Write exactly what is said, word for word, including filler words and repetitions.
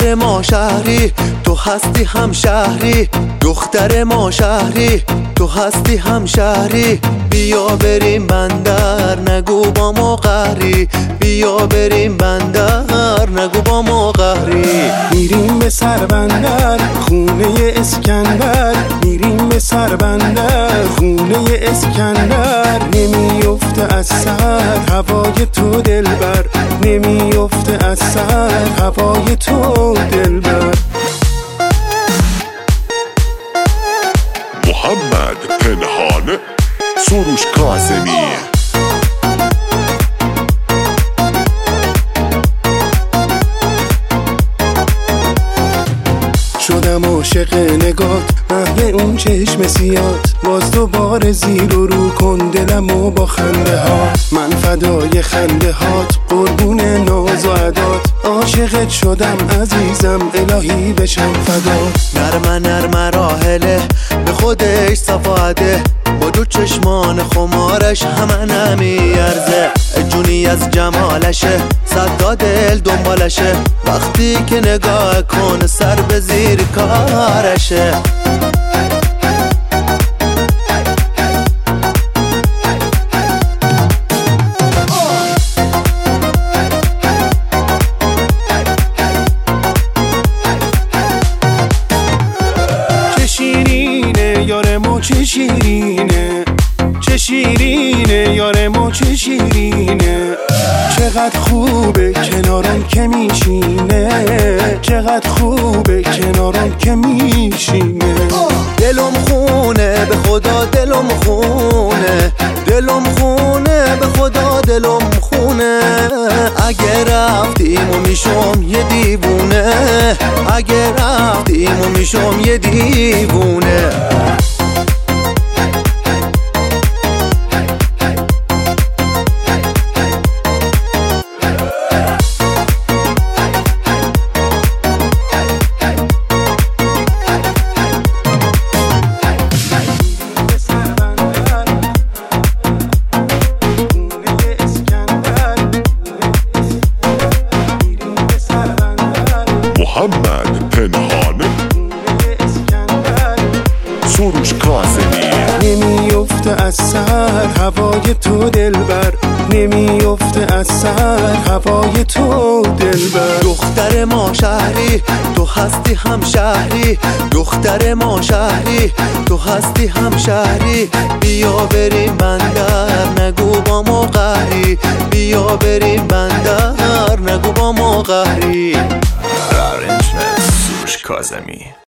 دختر ما شهری تو هستی هم شهری، دختر ما شهری تو هستی هم شهری. بیا بریم بندر نگو با ما قهری، بیا بریم بندر نگو با ما قهری. میریم به سر بندر خونه اسکندر، میریم به سر بندر خونه اسکندر. نمیفته از سر هوای تو دلبر، نمیفته از سر هوای تو دلبر. محمد پنهان، سروش کاظمی. شدم عاشق نگات محو اون چشم سیات، باز دوباره زیر و رو کن دلمو با خنده ها. من فدای خنده هات قربون ناز و عدات، عاشقت شدم عزیزم الهی بشم فدات. نرمه نرمه راهله به خودش صفاده، با دو چشمان خمارش همه نمیارزه. جونی از جمالشه صد تا دل دنبالشه، وقتی که نگاه کن سر به زیر کارشه. چه شیرینه یار ما چه شیرینه، چه شیرینه یار ما چه شیرینه. چقدر خوبه کنارم که میشینه، چقدر خوبه کنارم که میشینه. دلم خونه به خدا دلم خونه، دلم خونه به خدا دلم خونه. اگه رفتیم و میشم یه دیوونه، اگه رفتیم و میشم یه دیوونه. محمد پنهان، سروش کاظمی. نمیفته از سر هوای تو دلبر، نمیفته از سر هوای تو دلبر. دختر ما شهری تو هستی هم شهری، دختر ما شهری تو هستی هم شهری. بیا بریم بندر نگو با ما قهری، بیا بریم بندر نگو با ما قهری. Arrangement سروش کاظمی.